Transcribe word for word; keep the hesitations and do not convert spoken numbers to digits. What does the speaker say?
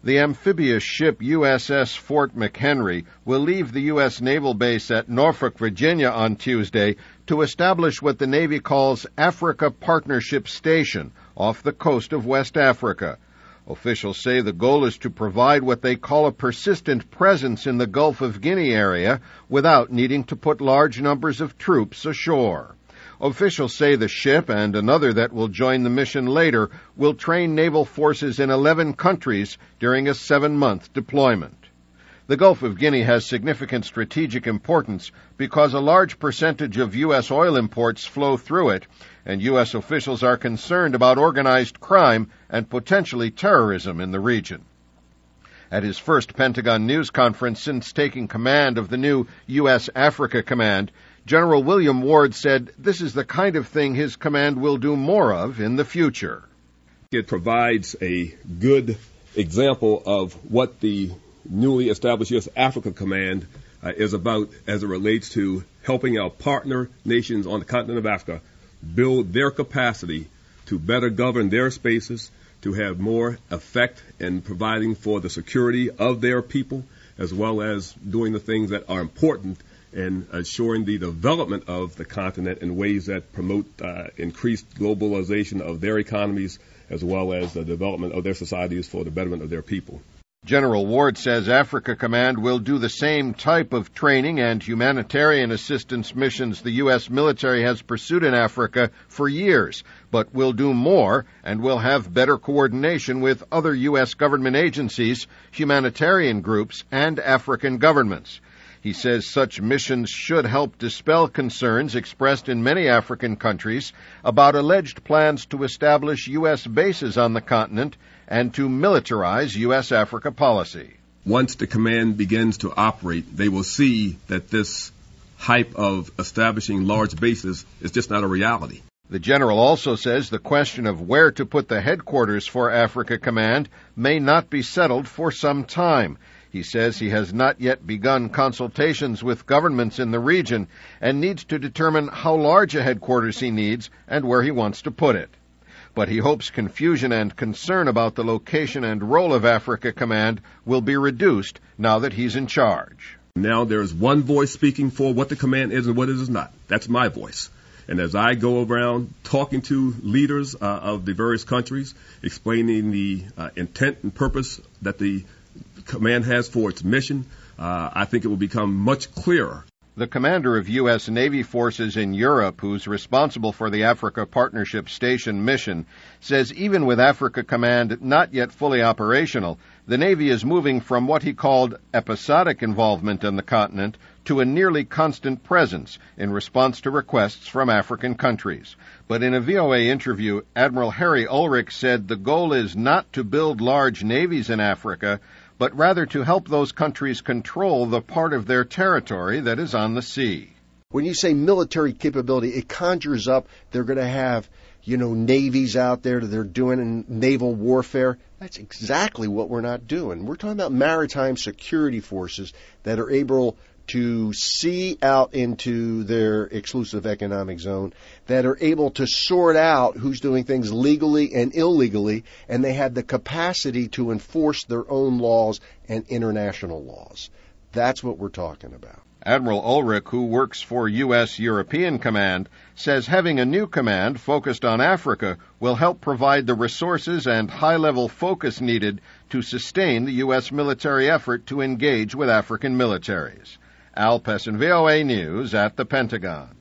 The amphibious ship U S S Fort McHenry will leave the U S naval base at Norfolk, Virginia on Tuesday to establish what the Navy calls Africa Partnership Station off the coast of West Africa. Officials say the goal is to provide what they call a persistent presence in the Gulf of Guinea area without needing to put large numbers of troops ashore. Officials say the ship and another that will join the mission later will train naval forces in eleven countries during a seven-month deployment. The Gulf of Guinea has significant strategic importance because a large percentage of U S oil imports flow through it, and U S officials are concerned about organized crime and potentially terrorism in the region. At his first Pentagon news conference since taking command of the new U S Africa Command, General William Ward said this is the kind of thing his command will do more of in the future. It provides a good example of what the newly established U S Africa Command uh, is about as it relates to helping our partner nations on the continent of Africa build their capacity to better govern their spaces, to have more effect in providing for the security of their people, as well as doing the things that are important and assuring the development of the continent in ways that promote uh, increased globalization of their economies, as well as the development of their societies for the betterment of their people. General Ward says Africa Command will do the same type of training and humanitarian assistance missions the U S military has pursued in Africa for years, but will do more and will have better coordination with other U S government agencies, humanitarian groups, and African governments. He says such missions should help dispel concerns expressed in many African countries about alleged plans to establish U S bases on the continent and to militarize U S Africa policy. Once the command begins to operate, they will see that this hype of establishing large bases is just not a reality. The general also says the question of where to put the headquarters for Africa Command may not be settled for some time. He says he has not yet begun consultations with governments in the region and needs to determine how large a headquarters he needs and where he wants to put it. But he hopes confusion and concern about the location and role of Africa Command will be reduced now that he's in charge. Now there's one voice speaking for what the command is and what it is not. That's my voice. And as I go around talking to leaders uh, of the various countries, explaining the uh, intent and purpose that the command has for its mission, uh, I think it will become much clearer. The commander of U S Navy forces in Europe, who's responsible for the Africa Partnership Station mission, says even with Africa Command not yet fully operational, the Navy is moving from what he called episodic involvement in the continent to a nearly constant presence in response to requests from African countries. But in a V O A interview, Admiral Harry Ulrich said the goal is not to build large navies in Africa, but rather to help those countries control the part of their territory that is on the sea. When you say military capability, it conjures up they're going to have, you know, navies out there that they're doing in naval warfare. That's exactly what we're not doing. We're talking about maritime security forces that are able to see out into their exclusive economic zone, that are able to sort out who's doing things legally and illegally, and they have the capacity to enforce their own laws and international laws. That's what we're talking about. Admiral Ulrich, who works for U S European Command, says having a new command focused on Africa will help provide the resources and high-level focus needed to sustain the U S military effort to engage with African militaries. Al Pessin, V O A News at the Pentagon.